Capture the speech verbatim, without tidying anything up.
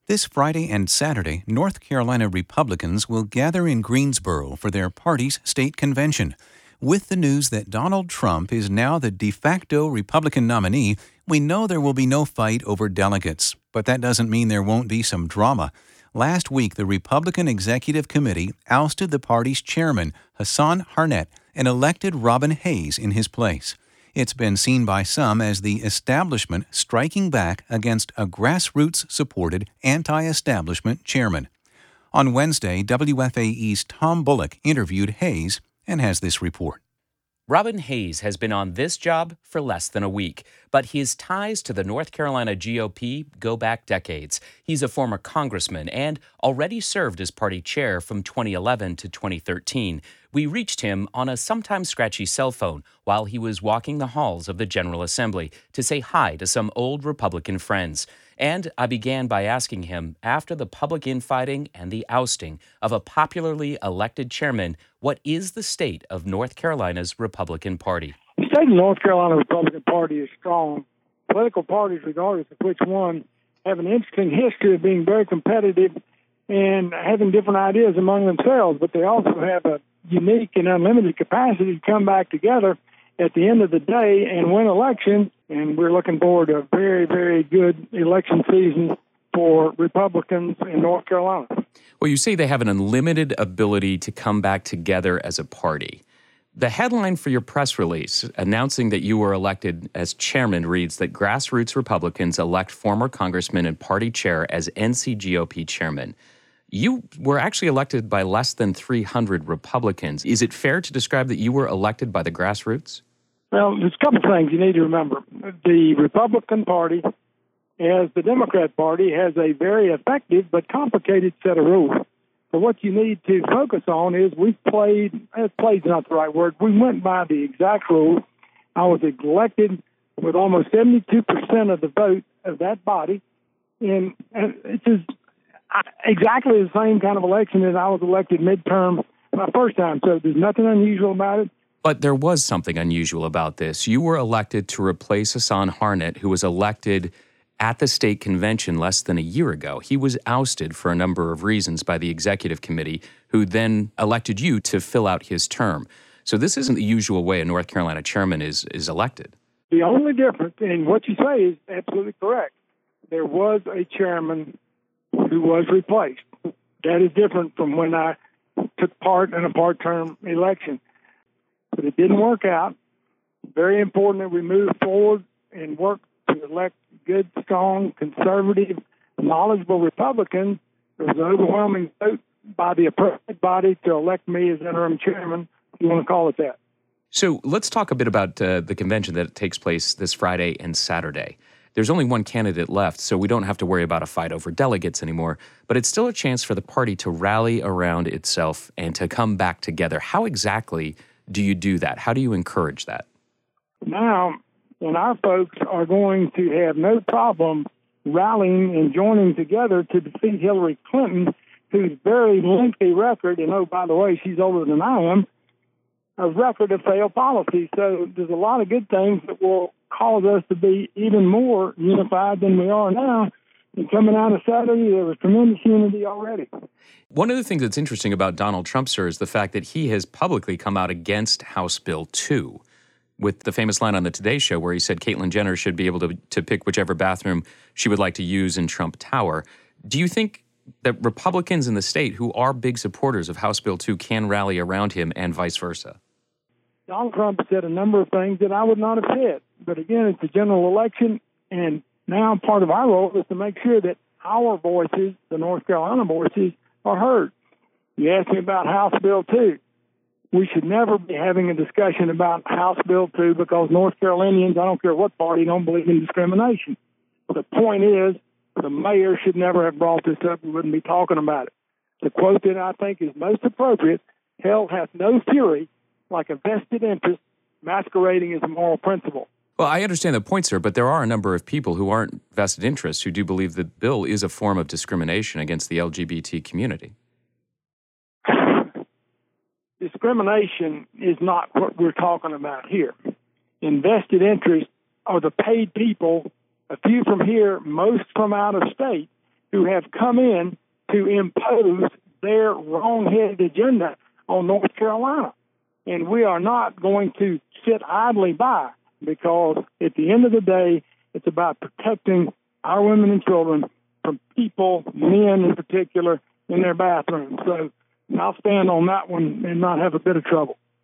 This Friday and Saturday, North Carolina Republicans will gather in Greensboro for their party's state convention. With the news that Donald Trump is now the de facto Republican nominee, we know there will be no fight over delegates. But that doesn't mean there won't be some drama. Last week, the Republican Executive Committee ousted the party's chairman, Hassan Harnett, and elected Robin Hayes in his place. It's been seen by some as the establishment striking back against a grassroots-supported anti-establishment chairman. On Wednesday, W F A E's Tom Bullock interviewed Hayes and has this report. Robin Hayes has been on this job for less than a week, but his ties to the North Carolina G O P go back decades. He's a former congressman and already served as party chair from twenty eleven to twenty thirteen. We reached him on a sometimes scratchy cell phone while he was walking the halls of the General Assembly to say hi to some old Republican friends. And I began by asking him, after the public infighting and the ousting of a popularly elected chairman, what is the state of North Carolina's Republican Party? The state of the North Carolina Republican Party is strong. Political parties, regardless of which one, have an interesting history of being very competitive and having different ideas among themselves, but they also have a unique and unlimited capacity to come back together at the end of the day and win elections. And we're looking forward to a very, very good election season for Republicans in North Carolina. Well, you say they have an unlimited ability to come back together as a party. The headline for your press release announcing that you were elected as chairman reads that grassroots Republicans elect former congressman and party chair as N C G O P chairman. You were actually elected by less than three hundred Republicans. Is it fair to describe that you were elected by the grassroots? Well, there's a couple of things you need to remember. The Republican Party, as the Democrat Party, has a very effective but complicated set of rules. So what you need to focus on is we played, eh, played's not the right word, we went by the exact rules. I was elected with almost seventy-two percent of the vote of that body, and, and it's as, exactly the same kind of election as I was elected midterm my first time, so there's nothing unusual about it. But there was something unusual about this. You were elected to replace Hassan Harnett, who was elected at the state convention less than a year ago. He was ousted for a number of reasons by the executive committee, who then elected you to fill out his term. So this isn't the usual way a North Carolina chairman is, is elected. The only difference, and what you say is absolutely correct, there was a chairman who was replaced. That is different from when I took part in a part-term election. But it didn't work out. Very important that we move forward and work to elect good, strong, conservative, knowledgeable Republicans. There was an overwhelming vote by the appropriate body to elect me as interim chairman, if you want to call it that. So let's talk a bit about uh, the convention that takes place this Friday and Saturday. There's only one candidate left, so we don't have to worry about a fight over delegates anymore, but it's still a chance for the party to rally around itself and to come back together. How exactly do you do that? How do you encourage that? Now, and our folks are going to have no problem rallying and joining together to defeat Hillary Clinton, whose very lengthy record, and oh, by the way, she's older than I am, a record of failed policy. So there's a lot of good things that will cause us to be even more unified than we are now. And coming out of Saturday, there was tremendous unity already. One of the things that's interesting about Donald Trump, sir, is the fact that he has publicly come out against House Bill two, with the famous line on the Today Show where he said Caitlyn Jenner should be able to, to pick whichever bathroom she would like to use in Trump Tower. Do you think that Republicans in the state who are big supporters of House Bill two can rally around him and vice versa? Donald Trump said a number of things that I would not have said. But again, it's a general election, and now part of our role is to make sure that our voices, the North Carolina voices, are heard. You asked me about House Bill two. We should never be having a discussion about House Bill two because North Carolinians, I don't care what party, don't believe in discrimination. The point is, the mayor should never have brought this up. We wouldn't be talking about it. The quote that I think is most appropriate, hell hath no fury like a vested interest masquerading as a moral principle. Well, I understand the point, sir, but there are a number of people who aren't vested interests who do believe that the bill is a form of discrimination against the L G B T community. Discrimination is not what we're talking about here. Invested interests are the paid people, a few from here, most from out of state, who have come in to impose their wrong-headed agenda on North Carolina. And we are not going to sit idly by, because at the end of the day, it's about protecting our women and children from people, men in particular, in their bathrooms. So I'll stand on that one and not have a bit of trouble.